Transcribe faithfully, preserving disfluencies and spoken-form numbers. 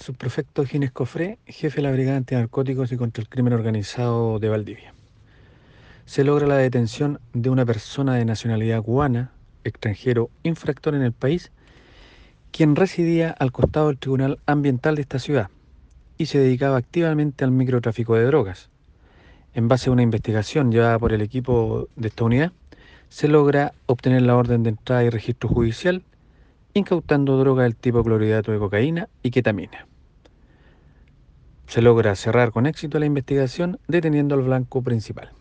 subprefecto Gines Cofré, jefe de la Brigada Antinarcóticos y contra el Crimen Organizado de Valdivia. Se logra la detención de una persona de nacionalidad cubana, extranjero infractor en el país, quien residía al costado del Tribunal Ambiental de esta ciudad y se dedicaba activamente al microtráfico de drogas. En base a una investigación llevada por el equipo de esta unidad, se logra obtener la orden de entrada y registro judicial, incautando droga del tipo clorhidrato de cocaína y ketamina. Se logra cerrar con éxito la investigación deteniendo al blanco principal.